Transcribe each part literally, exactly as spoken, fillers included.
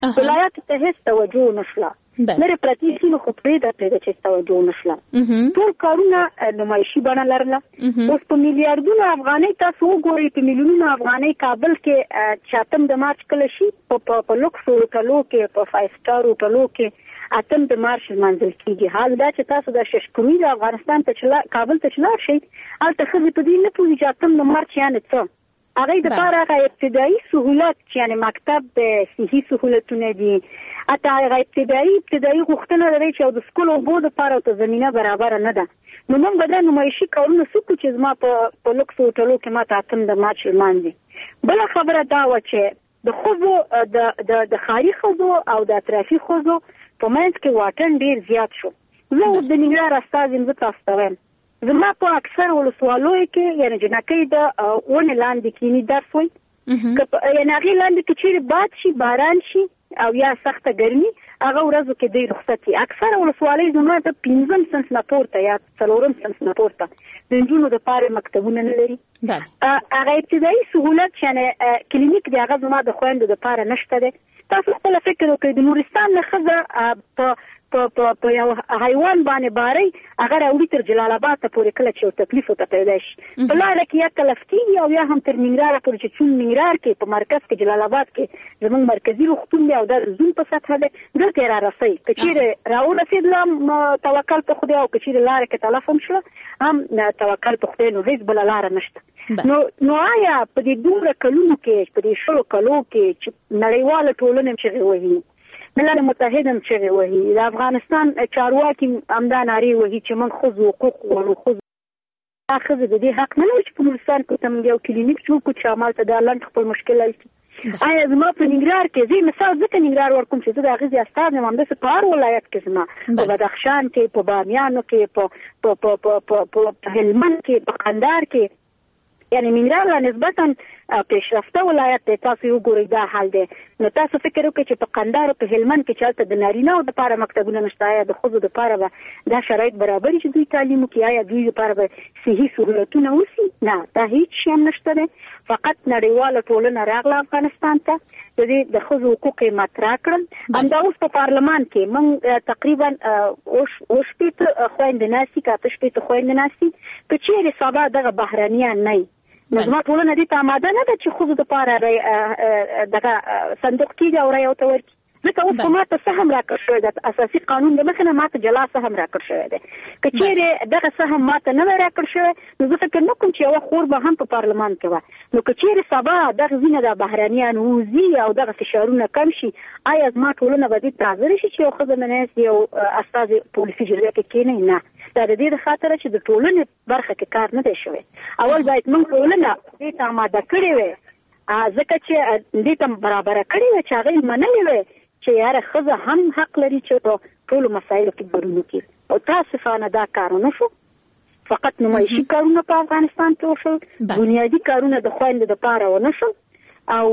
ولایت ته هیڅ توجه نشله، لري پرتی سیمه خو پرېده پرېده چې توجه نشله. ټول کارونه نمایشي بڼه لرله. اوس په میلیارډونو افغانۍ تاسو وګورئ، په میلیونونو افغانۍ کابل کې چې اتم د مارچ کله شي په لوکس هوټلو کې، په فایو سټار هوټلو کې اتم د مارچ لمانځل کېږي. حال دا چې تاسو د ششکوي د افغانستان ته چې کابل ته چې لاړ شئ، هلته ښځې په دې نه پوهېږي چې اتم د مارچ یعنې څه. هغې دپاره هغه ابتدایي سهولت چې یعنې مکتب د صحي سهولتونه دي، حتی هغه ابتدایي ابتدایي غوښتنه لري چې د سکول اوبو دپاره ورته زمینه برابره نه ده. نو موږ به دا نمایشي کارونه څه کړو چې زما په لوکس هوټلو کې ما ته اتم د مارچ لمانځي. بله خبره دا وه چې د ښځو د ښاري ښځو او د اطرافي ښځو په منځ کې واټن ډېر زیات شو. زه اوس د ننګرهار استازی یم، زه تاسو ته وایم زما په اکثر ولسوالیو کې یعنې جنکۍ د ونې لاندې کښېني درس وایي، یعنې هغې لاندې که چېرې باد شي، باران شي او یا سخته ګرمي، هغه ورځو کې دوی رخصت وي. اکثره ولسوالۍ زما د پنځم صنف نه پورته یا څلورم صنف نه پورته د نجونو دپاره مکتبونه نه لري. هغه ابتدایي سهولت چې یعنې کلینیک دی، هغه زما د خویندو دپاره نشته دی. تاسو خپله فکر وکړئ، د نورستان نه ښځه په په یو حیوان باندې بارئ، هغه راوړي تر جلال آباد ته پورې کله چې یو تکلیف ورته پیدا شي، په لاره کې یا تلفتېږي او یا هم تر ننګرهاره پورې چې څوم ننګرهار کې په مرکز کې جلال آباد کې زموږ مرکزي روغتون دی او دا د زون په سطحه دی، دلته یې رارسوي. که چېرې راورسېدله توکل په خدای، او که چېرې لاره کې تلف هم شوه هم توکل په خدای، نو هېڅ بله لاره نشته. نو نو آیا په دې دومره کلونو کې، په دې شلو کلو کې چې نړیواله ټولنه چغې وهي، ملل متحد هم چغې وهي، د افغانستان چارواکي همدا نارې وهي چې موږ ښځو حقوق غواړو، ښځو دا ښځې د دې حق نه لري چې په نورستان کې ورته موږ یو کلینیک جوړ کړو چې همالته دا لنډ خپل مشکل حل کړي. آیا زما په ننګرهار کې، زه مثال ځکه ننګرهار ورکوم چې زه د هغې استازی یم، همداسې په هر ولایت کې زما په بدخشان کې، په بامیانو کې، په هلمند کې، په قندهار کې، یعنې ننګرهار لا نسبتا پیشرفته ولایت دی. تاسو یې وګورئ دا حال دی. نو تاسو فکر وکړئ چې په قندهار او په هلمند کې چې هلته د نارینه‌و دپاره مکتبونه نشته، آیا د ښځو دپاره به دا شرایط برابر چې دوی تعلیم وکړي؟ آیا دوی دپاره به صحي سهولتونه وسي؟ نه، دا هېڅ شی هم نشته دی. فقط نړیواله ټولنه راغله افغانستان ته، د دې د ښځو حقوق یې مطرح کړل. همدا اوس په پارلمان کې موږ تقریبا اووه شپېته خویندې ناستي، که اته شپېته خویندې ناستي. که چېرې سبا دغه بهرنیان نه وي، نو زما ټولنه دې ته آماده نه ده چې ښځو دپاره دغه صندوق کېږي او رایه ورته ورکړي. ځکه اوس په ما ته څه هم راکړ شوی ده، اساسي قانون د مخې نه ما ته جلا څه هم راکړ شوی دی. که چېرې دغه څه هم ما ته نه وی راکړ شوی، نو زه فکر نه کوم چې یوه خور به هم په پارلمان کې وه. نو که چېرې سبا دغه ځینې د بهرنیان ووځي او دغه فشارونه کم شي، آیا زما ټولنه به دې ته حاضره شي چې یو ښځه مناسب یو استازی پولیسي جرګه کې کښېنوي؟ نه، دا د دې د خاطره چې د ټولنې برخه کې کار نه دی شوی. اول باید موږ ټولنه دې ته آماده کړې وی، ځکه چې دې ته برابره کړې وی چې هغې منلې وی چې یاره ښځه هم حق لري چې په ټولو مسایلو کې ګډون وکړي. او تاسفانه دا کار ونه شو، فقط نمایشي کارونه په افغانستان کې وشول، بنیادي کارونه د خویندو دپاره ونه شول. او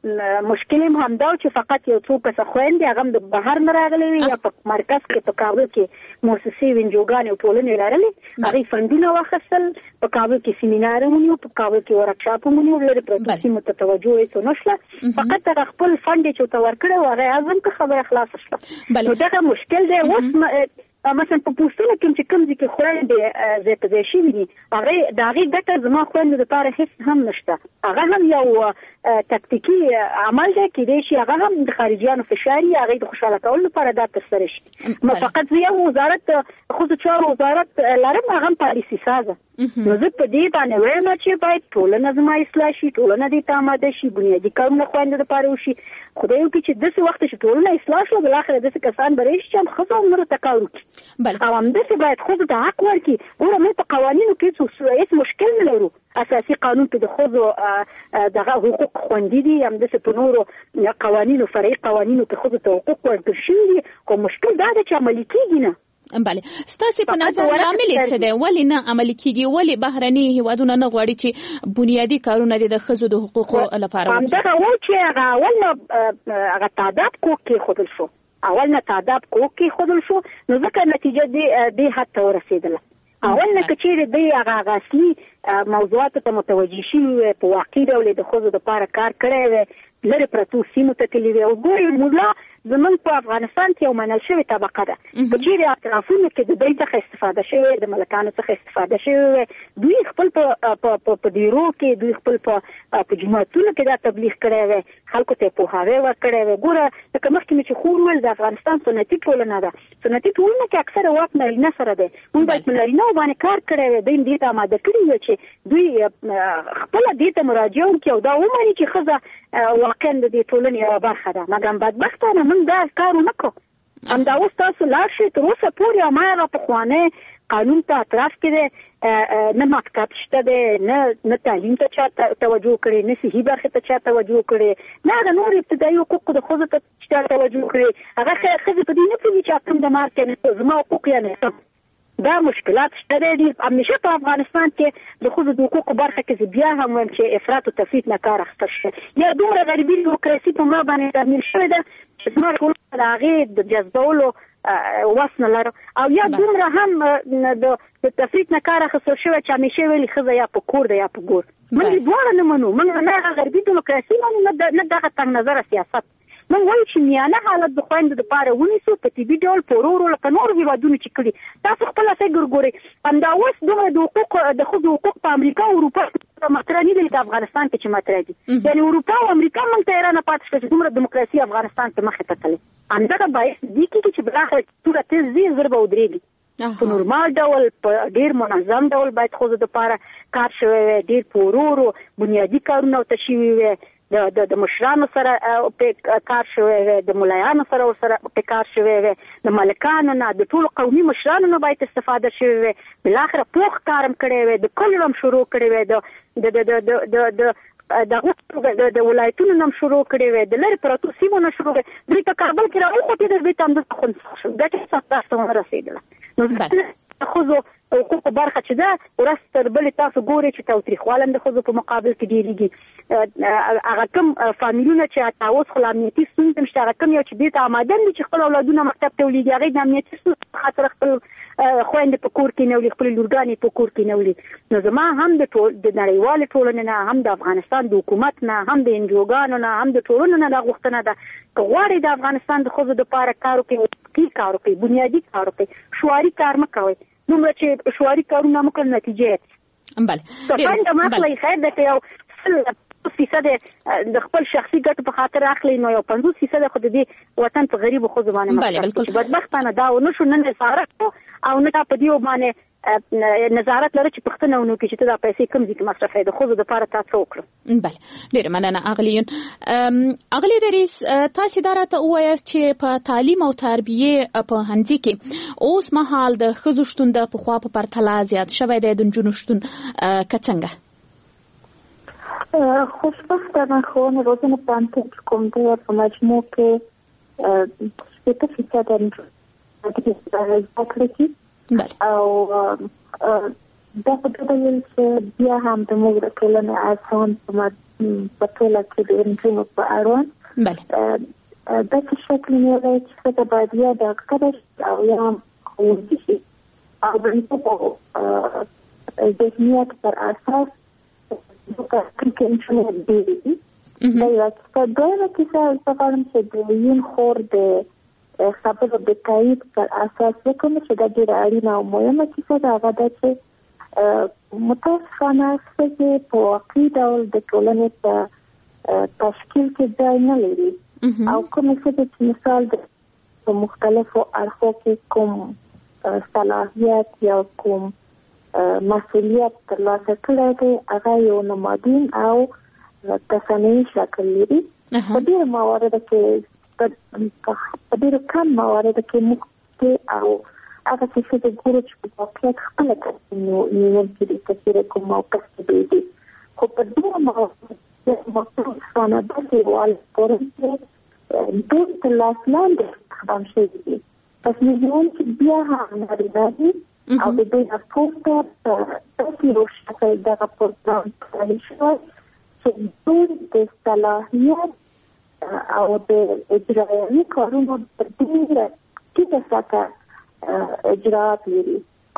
مشکل هم همدا چې فقط یو څو کسه خویندې، هغه هم د بهر نه راغلې وي یا په مرکز کې په کابل کې مؤسسې وینجوګانې او ټولنې لرلې، هغې فنډونه واخیستل، په کابل کې سیمینار هم ونیو، په کابل کې ورکشاپ هم ونیو، لرې پرتو سیمو ته توجه هېڅ ونه شوه. فقط هغه خپل فنډ یې چې ورته ورکړی و، هغه اعظم که خبره خلاصه شوه. نو دغه مشکل دی. اوس مثلا په پوسټونه کې چې کوم ځای کې خویندې ځای په ځای شوي دي، هغې د هغې ګټه زما خویندو دپاره هېڅ هم نشته. هغه هم یو تکتیکي عمل دی، کېدای شي هغه هم د خارجیانو فشار یي، هغې د خوشحاله کولو لپاره دا ترسره شي. نو فقط زه یو وزارت ښځو چارو وزارت لرم، هغه هم پالیسي سازه. نو زه په دې باندې وایم چې باید ټولنه زما اصلاح شي، ټولنه دې ته آماده شي، بنیادي کارونه خویندو دپاره وشي. خدای وکړي چې داسې وخت چې ټولنه اصلاح شوه، بالاخره داسې کسان به راشي چې هم ښځو او نورو ته کار وکړي، او همداسې باید ښځو ته حق ورکړي. ګوره موږ په قوانینو کې هېڅ مشکل نه لرو، اساسي قانون کې د ښځو دغه حقوق خوندي دي، همداسې په نورو قوانینو، فرعي قوانینو کې ښځو ته حقوق ورکړل شوي دي، خو مشکل دا دی چې عملي کېږي نه. بله، ستاسې په نظر لامل یې څه دی؟ ولې نه عملي کېږي؟ ولې بهرني هېوادونه نه غواړي چې بنیادي کارونه دې د ښځو د حقوقو لپاره وکړي؟ همدغه و چې هغه اول نه هغه تعداد کوک کېښودل شو، اول نه تعداد کوک کېښودل شو، نو ځکه نتیجه دې حد ته ورسېدله. اول نه کچېره دی هغه اصلي موضوعات ته متوجي شي په واقعي ډول د خزو د پاره کار کړی وي لري پرتو سیمو ته تللی وي او ګوري مولا زمونږ په افغانستان کې یو منل شوې طبقه ده کچېره اطرافونو کې د دوی څخه استفاده شوې د ملکانو څخه استفاده شوې دوی خپل په په دیرو کې دوی خپل په په جماعتونو کې دا تبلیغ کړی وي خلکو ته پوهاوی ورکړی وي ګوره لکه مخکې مې چې خور ویل د افغانستان سنتي ټولنه ده سنتي ټولنه کې اکثره واک نارینه سره دی موږ باید نارینه باندې کار کړی وي دوی دې ته آماده کړي وي چې دوی خپل دې ته مراجعه وکړي او دا ومني چې ښځه واقعا د دې ټولنې یوه برخه ده مګر بدبختانه موږ دا کار ونه کړو همدا اوس تاسو لاړ شئ تر اوسه پورې هماغه پخوانی قانون ته اطراف کې دی نه مکتب شته دی نه نه تعلیم ته چا توجه کړې نه صحي برخې ته چا توجه کړې نه هغه نور ابتدایي حقوقو د ښځو ته چا توجه کړې هغه ښځې په دې نه پوهېږي چې اتم د مارچ یعنې زما حقوق یعنې دا مشکلات شته دي همیشه په افغانستان کې د ښځو د حقوقو برخه کې بیا هم وایم چې افراط او تفریط نه کار اخیستل شوی یا دومره غریبي دیموکراسي په ما باندې تعمیل شوې ده چې زما ټولنه د هغې د جذبولو وس نه لرم او یا دومره هم د تفریط نه کار اخیستل شوی چې همیشه ویلي ښځه یا په کور ده یا په ګور موږ دواړه نه منو موږ نه هغه غربي دیموکراسي منو نه دغه تنګ نظره سیاست موږ وایو چې میانه حالت د خویندو دپاره ونیسو په طبي ډول په ورو ورو لکه نورو هېوادونو چې کړي تاسو خپله فکر ګورئ همدا اوس دومره د حقوق د ښځو حقوق په امریکا او اروپا مطرح نه دي لکه افغانستان کې چې مطرح دي یعنې اروپا او امریکا موږ ته حیرانه پاتې شوه چې دومره دیموکراسي افغانستان کې مخې ته تللې همدغه باعث دې کېږي چې بالاخره توره تېز ځي زر به ودرېږي په نورمال ډول په ډېر منظم ډول باید ښځو دپاره کار شوی وی ډېر په ورو ورو بنیادي کارونه ورته شوي وي د د مشرانو سره په کار شوی وي د ملایانو سره سره په کار شوی وي د ملکانو نه د ټولو قومي مشرانو نه باید استفاده شوی وي بالاخره پوخ کارم کړی وي د کلیو هم شروع کړی وي د د د د د دغه د ولایتونو هم شروع کړی وي د لرې پرتو سیمو نه شروع کړی دوی په کابل کې راوخوتېدل دوی ته همدلته خوند شو ګټې ستاسو ونه رسېدله نو ښځو حقوقو برخه چې ده ورځ تر بلې تاسو ګورئ چې تاوتریخوالی د ښځو په مقابل کې ډېرېږي هغه کوم فامیلونه چې اوس خو له امنیتي ستونزې هم شته هغه کوم یو چې دې ته آماده دي چې خپل اولادونه مکتب ته ولیږي هغوی د امنیتي ستونزو په خاطر خپل خویندې په کور کې نه وړي خپلې لورګانې په کور کې نه وړي نو زما هم د د نړیوالې ټولنې نه هم د افغانستان د حکومت نه هم د انجوګانو نه هم د ټولنو نه دا غوښتنه ده که غواړئ د افغانستان د ښځو دپاره کار وکړئ کار وکړئ بنیادي کار وکړئ شعاري کار مه کوئ دومره چې شعاري کارونه مو کړل نتیجه بله خویند مخلی خیر ده که یو سل فیصد د خپل شخصي ګټو په خاطر اخلي نو یو پنځوس فیصد خو د دې وطن په غریبو ښځو باندې مصرف بدبختانه دا ونه شو نه نظارت او نه دا په دې باندې نظارت لري چې پښتنه ونه کې چې دا پیسې کوم ځای کې مصرفې د ښځو دپاره تاسو وکړو بله ډېره مننه اغلیون اغلی دریس تاسې دا راته ووایاست چې په تعلیم او تربیې په ښوونځي کې اوس مهال د ښځو شتون د پخوا په پرتله زیات شوی دی د نجونو شتون که څنګه خوشبختانه ښوونې روزنې پوهنتون چې کوم دی په مجموع کې شپېته فیصده نجونې زده کړې دي او دا په دې ډول چې بیا هم د موږ د ټولنې اذهان په ټوله کې د نجونو په اړوند دا چې شکل نیولی چې ښځه باید یا ډاکټره شي او یا هم ښوونکې شي او د دې ذهنیت پر اساس کې نجونې ډېرې دي دا یوه کیسه دویمه کیسه زه غواړم چې د یون خور د خبرو د تایید پر اساس وکړم چې دا ډېره اړینه او مهمه کیسه ده هغه ده چې متاسفانه ښځې په واقعي ډول د ټولنې په تشکیل کې ځای نه لري او کومې ښځې چې مثال په مختلفو اړخو کې کوم صلاحیت یا کوم مسؤلیت ترلاسه کړی دی هغه یو نمادین او تصنعي شکل لري په ډېرو مواردو کې په ډېرو کم مواردو کې موږ او هغه څه چې ګورو چې په واقعیت خپله تصمیم نیونکي دي که چېرې کوم موقف کې دی خو په ډېرو مواردو کې متاسفانه داسې والی چې دوی تر لاس لاندې استخدام شوي دي تصمیم نیونکي بیا هم نارینه دي او د دوی راپورته داسې یو شکل دغه پروګرام کړی شوی چې دوی د صلاحیت او د اجرایوي کارونو په ډېره ټیټه سطحه اجرات لري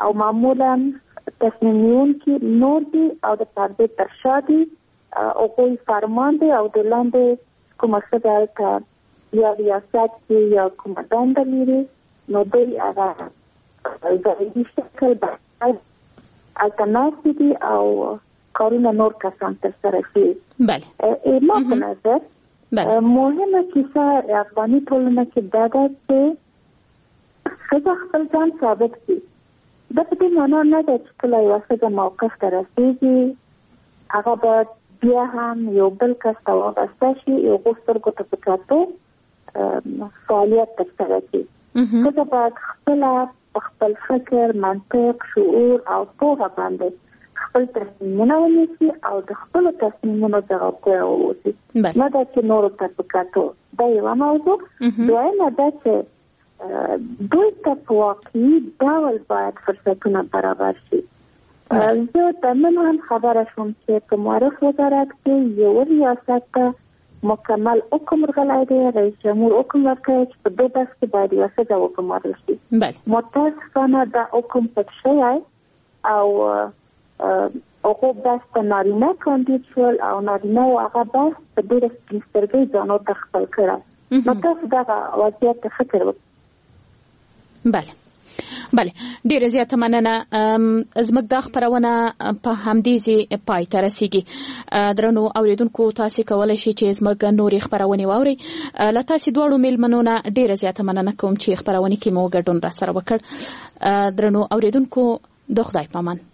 او معمولا تصمیم نیونکي نور دي او د پردې تر شا دي، هغوی فرمان دي او د لاندې کومه ښځه هلته یا ریاست کې یا کومه دنده لري نو دوی هغه ځایي شکل هلته ناستې دي او کارونه نور کسان ترسره کوي. بله. ما په نظر مهمه کیسه افغاني ټولنه کې دا ده چې ښځه خپل ځان ثابت کړي. دا په دې معنا نه ده چې کله یوه ښځه موقف ته رسېږي هغه باید بیا هم یو بل کس ته وابسته شي، یو هغو سترګو ته په کتو فعالیت ترسره کړي. ښځه باید خپله په خپل فکر، منطق، شعور او پوهه باندې خپل تصمیمونه ونیسي او د خپلو تصمیمونو ځوابګویه واوسي، نه ده چې نورو ته په کتو. دا یوه موضوع. دویمه ده چې دوی ته په واقعي ډول باید فرصتونه برابر شي. زه د نن هم خبره شوم چې په معرف وزارت کې یو ریاست ته مکمل حکم ورغلی دی، رئیس جمهور حکم ورکړی چې په دې بحث کې باید یوه ښځه وګمارل شي. متاسفانه دا حکم پټ شوی او هغو بحث ته نارینه کاندید شول او نارینه و هغه بحث په ډېره سپین سترګۍ ځانو ته خپل کړی. نو تاسو دغه وضعیت ته فکر وکړئ. بله بله ډیره زیاته مننه. زموږ دا خپرونه په همدې ځای پای ته رسیږي. درنو اوریدونکو تاسو کولی شئ چې زموږ نورې خپرونې واورئ. له تاسو دواړو میلمنو نه ډیره زیاته مننه کوم چې خپرونې کې مو ګډون راسره وکړ. درنو اوریدونکو د خدای په امان.